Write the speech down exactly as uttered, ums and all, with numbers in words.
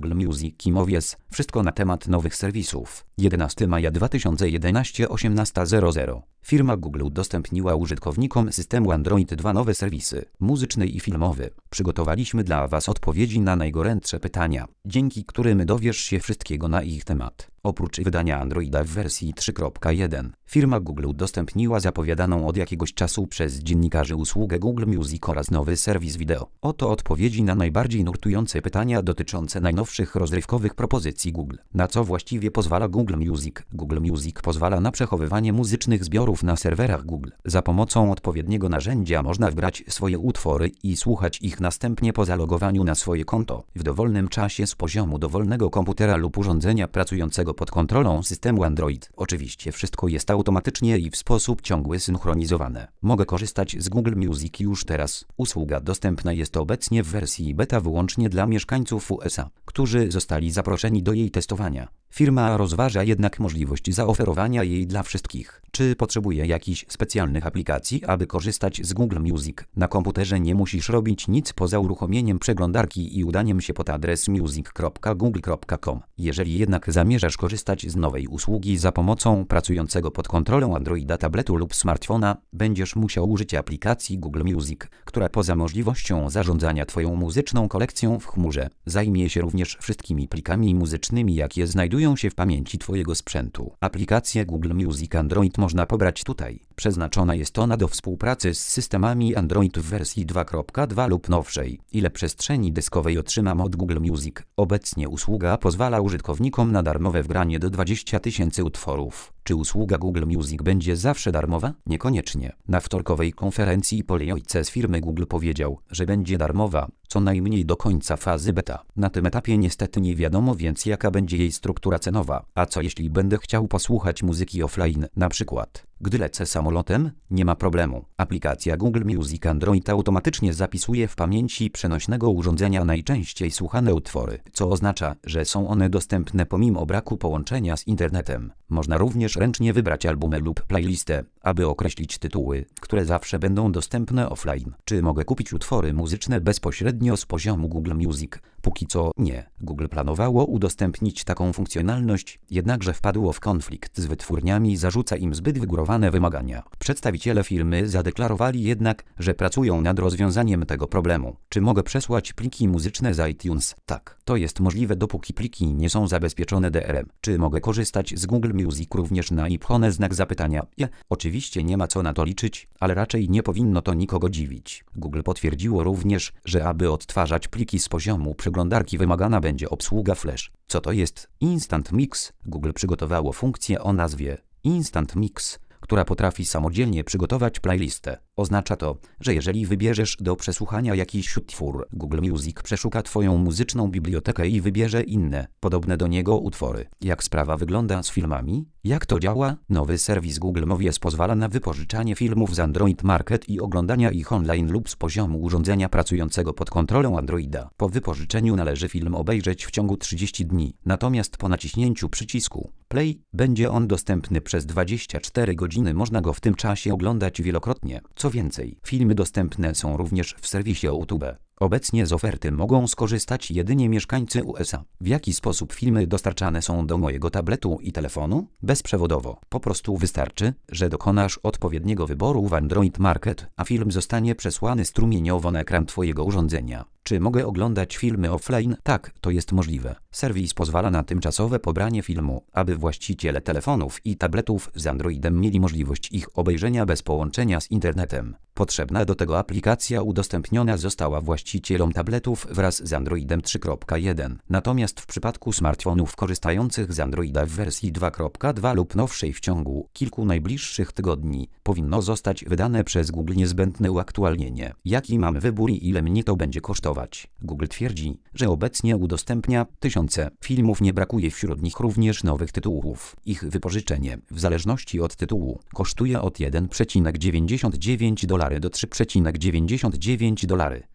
Google Music i Movies. Wszystko na temat nowych serwisów. jedenastego maja dwa tysiące jedenastego, osiemnasta zero zero. Firma Google udostępniła użytkownikom systemu Android dwa nowe serwisy, muzyczny i filmowy. Przygotowaliśmy dla Was odpowiedzi na najgorętsze pytania, dzięki którym dowiesz się wszystkiego na ich temat. Oprócz wydania Androida w wersji trzy kropka jeden, firma Google udostępniła zapowiadaną od jakiegoś czasu przez dziennikarzy usługę Google Music oraz nowy serwis wideo. Oto odpowiedzi na najbardziej nurtujące pytania dotyczące najnowszych rozrywkowych propozycji Google. Na co właściwie pozwala Google Music? Google Music pozwala na przechowywanie muzycznych zbiorów na serwerach Google. Za pomocą odpowiedniego narzędzia można wgrać swoje utwory i słuchać ich następnie po zalogowaniu na swoje konto, w dowolnym czasie z poziomu dowolnego komputera lub urządzenia pracującego pod kontrolą systemu Android. Oczywiście wszystko jest automatycznie i w sposób ciągły synchronizowane. Mogę korzystać z Google Music już teraz. Usługa dostępna jest obecnie w wersji beta wyłącznie dla mieszkańców U S A, którzy zostali zaproszeni do jej testowania. Firma rozważa jednak możliwość zaoferowania jej dla wszystkich. Czy potrzebuje jakichś specjalnych aplikacji, aby korzystać z Google Music? Na komputerze nie musisz robić nic poza uruchomieniem przeglądarki i udaniem się pod adres music kropka google kropka com. Jeżeli jednak zamierzasz korzystać z nowej usługi za pomocą pracującego pod kontrolą Androida tabletu lub smartfona, będziesz musiał użyć aplikacji Google Music, która poza możliwością zarządzania Twoją muzyczną kolekcją w chmurze, zajmie się również wszystkimi plikami muzycznymi, jakie znajdują się w pamięci Twojego sprzętu. Aplikację Google Music Android można pobrać tutaj. Przeznaczona jest ona do współpracy z systemami Android w wersji dwa kropka dwa lub nowszej. Ile przestrzeni dyskowej otrzymam od Google Music? Obecnie usługa pozwala użytkownikom na darmowe wgranie do dwudziestu tysięcy utworów. Czy usługa Google Music będzie zawsze darmowa? Niekoniecznie. Na wtorkowej konferencji Paul Ojce z firmy Google powiedział, że będzie darmowa, co najmniej do końca fazy beta. Na tym etapie niestety nie wiadomo więc, jaka będzie jej struktura cenowa. A co jeśli będę chciał posłuchać muzyki offline, na przykład gdy lecę samolotem? Nie ma problemu. Aplikacja Google Music Android automatycznie zapisuje w pamięci przenośnego urządzenia najczęściej słuchane utwory, co oznacza, że są one dostępne pomimo braku połączenia z internetem. Można również ręcznie wybrać albumy lub playlistę, aby określić tytuły, które zawsze będą dostępne offline. Czy mogę kupić utwory muzyczne bezpośrednio z poziomu Google Music? Póki co nie. Google planowało udostępnić taką funkcjonalność, jednakże wpadło w konflikt z wytwórniami, zarzuca im zbyt wygórowane wymagania. Przedstawiciele firmy zadeklarowali jednak, że pracują nad rozwiązaniem tego problemu. Czy mogę przesłać pliki muzyczne z iTunes? Tak. To jest możliwe, dopóki pliki nie są zabezpieczone D R M. Czy mogę korzystać z Google Music również na iPhone? Znak zapytania. Ja, oczywiście nie ma co na to liczyć, ale raczej nie powinno to nikogo dziwić. Google potwierdziło również, że aby odtwarzać pliki z poziomu przeglądarki wymagana będzie obsługa Flash. Co to jest Instant Mix? Google przygotowało funkcję o nazwie Instant Mix, która potrafi samodzielnie przygotować playlistę. Oznacza to, że jeżeli wybierzesz do przesłuchania jakiś utwór, Google Music przeszuka Twoją muzyczną bibliotekę i wybierze inne, podobne do niego utwory. Jak sprawa wygląda z filmami? Jak to działa? Nowy serwis Google Movies pozwala na wypożyczanie filmów z Android Market i oglądania ich online lub z poziomu urządzenia pracującego pod kontrolą Androida. Po wypożyczeniu należy film obejrzeć w ciągu trzydziestu dni, natomiast po naciśnięciu przycisku Play będzie on dostępny przez dwadzieścia cztery godziny. Można go w tym czasie oglądać wielokrotnie. Co więcej, filmy dostępne są również w serwisie YouTube. Obecnie z oferty mogą skorzystać jedynie mieszkańcy U S A. W jaki sposób filmy dostarczane są do mojego tabletu i telefonu? Bezprzewodowo. Po prostu wystarczy, że dokonasz odpowiedniego wyboru w Android Market, a film zostanie przesłany strumieniowo na ekran Twojego urządzenia. Czy mogę oglądać filmy offline? Tak, to jest możliwe. Serwis pozwala na tymczasowe pobranie filmu, aby właściciele telefonów i tabletów z Androidem mieli możliwość ich obejrzenia bez połączenia z internetem. Potrzebna do tego aplikacja udostępniona została właścicielom tabletów wraz z Androidem trzy kropka jeden. Natomiast w przypadku smartfonów korzystających z Androida w wersji dwa kropka dwa lub nowszej w ciągu kilku najbliższych tygodni powinno zostać wydane przez Google niezbędne uaktualnienie. Jaki mam wybór i ile mnie to będzie kosztować? Google twierdzi, że obecnie udostępnia tysiące filmów, nie brakuje wśród nich również nowych tytułów. Ich wypożyczenie, w zależności od tytułu, kosztuje od jeden przecinek dziewięćdziesiąt dziewięć dolarów do trzy przecinek dziewięćdziesiąt dziewięć dolarów.